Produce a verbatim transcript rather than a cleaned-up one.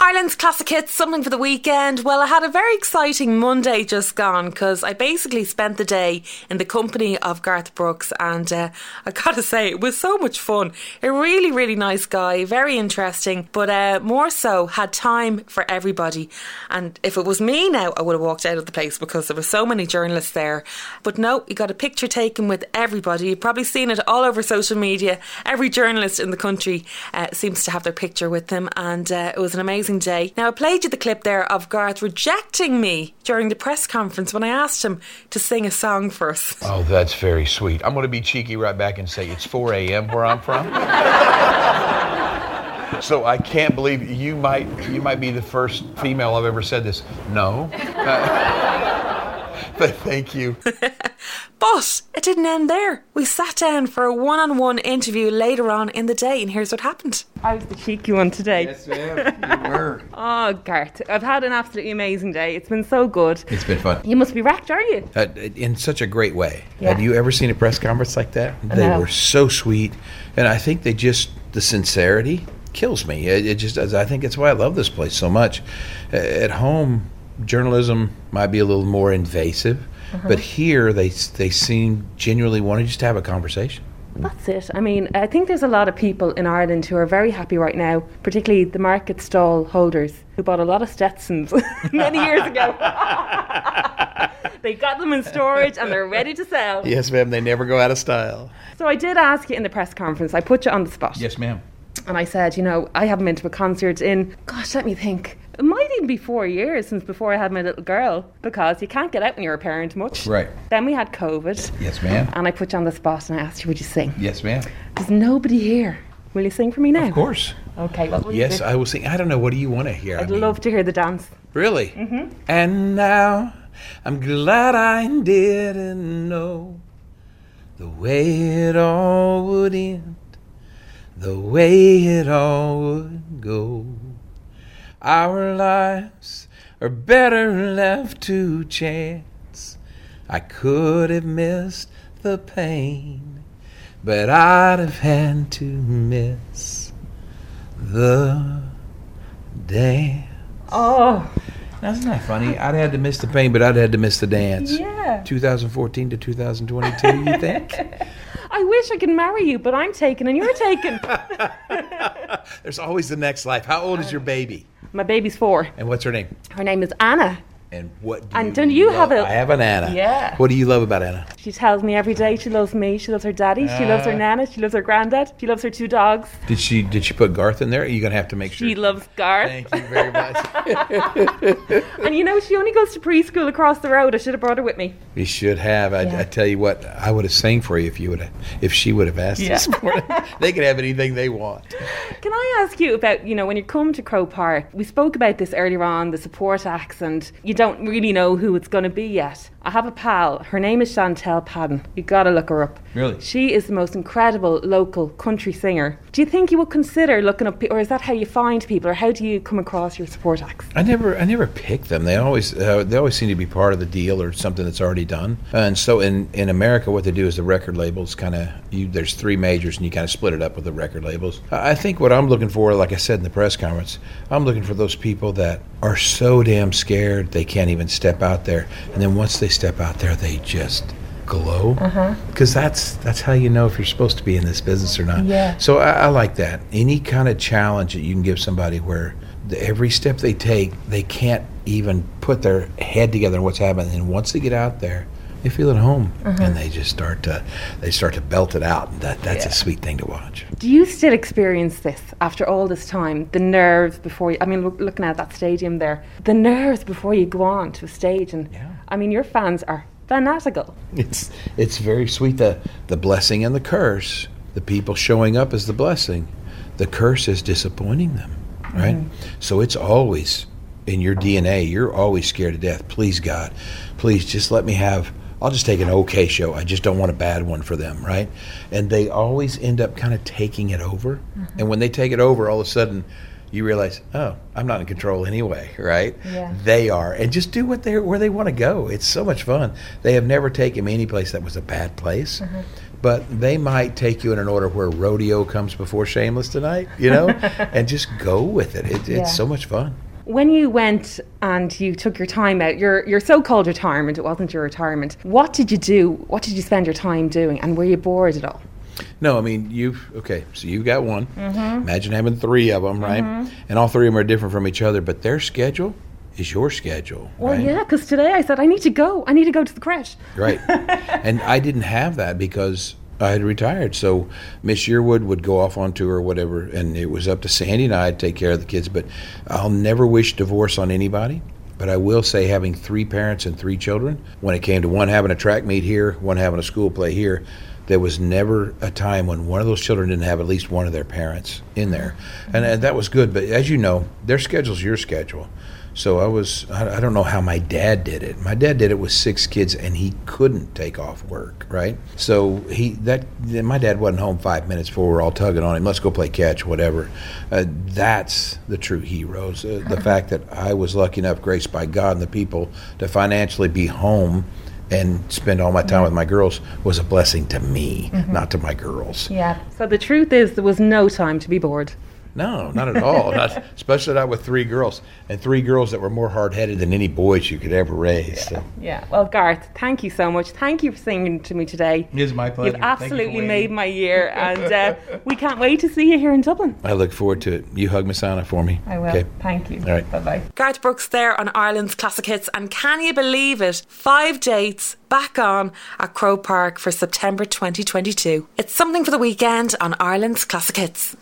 Ireland's classic hits, something for the weekend. Well, I had a very exciting Monday just gone because I basically spent the day in the company of Garth Brooks, and uh, I gotta say, it was so much fun. A really, really nice guy, very interesting, but uh, more so had time for everybody. And if it was me now, I would have walked out of the place because there were so many journalists there. But no, he got a picture taken with everybody. You've probably seen it all over social media. Every journalist in the country uh, seems to have their picture with him, and uh, it was an amazing day. Now, I played you the clip there of Garth rejecting me during the press conference when I asked him to sing a song for us. Oh, that's very sweet. I'm going to be cheeky right back and say it's four a.m. where I'm from. So I can't believe you might you might be the first female I've ever said this. No. Uh, but thank you. But it didn't end there. We sat down for a one-on-one interview later on in the day, and here's what happened. I was the cheeky one today. Yes, ma'am. You were. Oh, Garth, I've had an absolutely amazing day. It's been so good. It's been fun. You must be wrecked, are you? Uh, in such a great way. Yeah. Have you ever seen a press conference like that? I They know. were so sweet, and I think they just, the sincerity kills me. It, it just, I think it's why I love this place so much. Uh, At home, journalism might be a little more invasive, Uh-huh. but here they they seem genuinely want to just have a conversation. That's it. I mean, I think there's a lot of people in Ireland who are very happy right now, particularly the market stall holders who bought a lot of Stetsons many years ago. They got them in storage and they're ready to sell. Yes, ma'am. They never go out of style. So I did ask you in the press conference, I put you on the spot. Yes, ma'am. And I said, you know, I haven't been to a concert in, gosh, let me think. It might even be four years since before I had my little girl, because you can't get out when you're a parent much. Right. Then we had COVID. Yes, ma'am. And I put you on the spot and I asked you, would you sing? Yes, ma'am. There's nobody here. Will you sing for me now? Of course. Okay, what will you Yes, do? I will sing. I don't know. What do you want to hear? I'd I mean, love to hear the dance. Really? Mm-hmm. And now I'm glad I didn't know the way it all would end, the way it all would go. Our lives are better left to chance. I could have missed the pain, but I'd have had to miss the dance. Oh, That's not funny. I'd had to miss the pain, but I'd had to miss the dance. yeah. twenty fourteen to twenty twenty-two, you think? I wish I could marry you, but I'm taken and you're taken. There's always the next life. How old is your baby? My baby's four. And what's her name? Her name is Anna. And what do And you don't you love? have a- I have an Anna. Yeah. What do you love about Anna? She tells me every day she loves me, she loves her daddy, she loves her Uh. nana, she loves her granddad, she loves her two dogs. Did she did she put Garth in there? Are you going to have to make sure? She loves Garth. Thank you very much. And you know, she only goes to preschool across the road. I should have brought her with me. You should have. I, Yeah. I tell you what, I would have sang for you if you would have, if she would have asked Yeah. this morning. They can have anything they want. Can I ask you about, you know, when you come to Croke Park, we spoke about this earlier on, the support acts, and you don't really know who it's going to be yet. I have a pal, her name is Chantel Padden. You got to look her up. Really? She is the most incredible local country singer. Do you think you would consider looking up, pe- or is that how you find people, or how do you come across your support acts? I never, I never pick them. They always, uh, they always seem to be part of the deal or something that's already done. And so in, in America, what they do is the record labels kind of, you, there's three majors, and you kind of split it up with the record labels. I I think what I'm looking for, like I said in the press conference, I'm looking for those people that are so damn scared they can't even step out there, and then once they step out there, they just glow. Because that's that's how you know if you're supposed to be in this business or not. Yeah. So I, I like that. Any kind of challenge that you can give somebody where the, every step they take, they can't even put their head together on what's happening. And once they get out there, they feel at home, and they just start to they start to belt it out. And that that's Yeah. a sweet thing to watch. Do you still experience this after all this time? The nerves before you, I mean, look, looking at that stadium there, the nerves before you go on to a stage. And Yeah. I mean, your fans are fanatical. It's it's very sweet. The the blessing and the curse. The people showing up is the blessing. The curse is disappointing them, right? So it's always in your D N A. You're always scared to death. Please, God, please just let me have. I'll just take an okay show. I just don't want a bad one for them, right? And they always end up kind of taking it over. And when they take it over, all of a sudden, you realize, oh, I'm not in control anyway, right? Yeah. They are, and just do what they where they want to go. It's so much fun. They have never taken me any place that was a bad place, but they might take you in an order where rodeo comes before Shameless tonight, you know, and just go with it. it it's Yeah. so much fun. When you went and you took your time out, your your so-called retirement, it wasn't your retirement. What did you do? What did you spend your time doing? And were you bored at all? No, I mean, you've, okay, so you've got one. Mm-hmm. Imagine having three of them, right? Mm-hmm. And all three of them are different from each other, but their schedule is your schedule. Well, right? yeah, because today I said, I need to go. I need to go to the creche. Right. And I didn't have that because I had retired. So Miss Yearwood would go off on tour or whatever, and it was up to Sandy and I to take care of the kids. But I'll never wish divorce on anybody. But I will say having three parents and three children, when it came to one having a track meet here, one having a school play here, there was never a time when one of those children didn't have at least one of their parents in there. And, and that was good. But as you know, their schedule's your schedule. So I was, I, I don't know how my dad did it. My dad did it with six kids, and he couldn't take off work, right? So he, that, my dad wasn't home five minutes before we were all tugging on him, let's go play catch, whatever. Uh, that's the true heroes. Uh, the fact that I was lucky enough, graced by God and the people, to financially be home and spend all my time mm-hmm. with my girls was a blessing to me, mm-hmm. not to my girls. Yeah. So the truth is there was no time to be bored. No, not at all. Not, especially not with three girls, and three girls that were more hard-headed than any boys you could ever raise. Yeah. So. yeah. Well, Garth, thank you so much. Thank you for singing to me today. It is my pleasure. You've absolutely you made my year, and uh, we can't wait to see you here in Dublin. I look forward to it. You hug Miss Anna for me. I will. Okay. Thank you. All right. Bye-bye. Garth Brooks there on Ireland's Classic Hits, and can you believe it? Five dates back on at Croke Park for September twenty twenty-two. It's something for the weekend on Ireland's Classic Hits.